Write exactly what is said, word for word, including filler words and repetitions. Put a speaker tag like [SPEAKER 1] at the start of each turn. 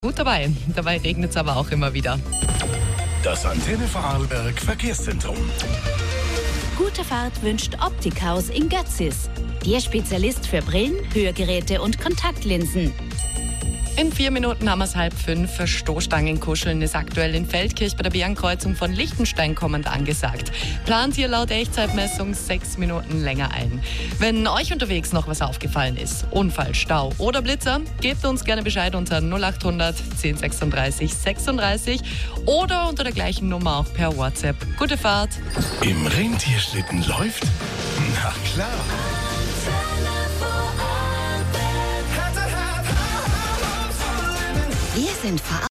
[SPEAKER 1] Gut dabei. Dabei regnet es aber auch immer wieder.
[SPEAKER 2] Das Antenne Vorarlberg Verkehrszentrum.
[SPEAKER 3] Gute Fahrt wünscht Optikhaus in Götzis. Ihr Spezialist für Brillen, Hörgeräte und Kontaktlinsen.
[SPEAKER 1] In vier Minuten haben wir es halb fünf. Stoßstangenkuscheln ist aktuell in Feldkirch bei der Bernkreuzung von Lichtenstein kommend angesagt. Plant ihr laut Echtzeitmessung sechs Minuten länger ein. Wenn euch unterwegs noch was aufgefallen ist, Unfall, Stau oder Blitzer, gebt uns gerne Bescheid unter null acht hundert zehn sechsunddreißig sechsunddreißig oder unter der gleichen Nummer auch per WhatsApp. Gute Fahrt!
[SPEAKER 2] Im Rentierschlitten läuft? Na klar!
[SPEAKER 3] Wir sind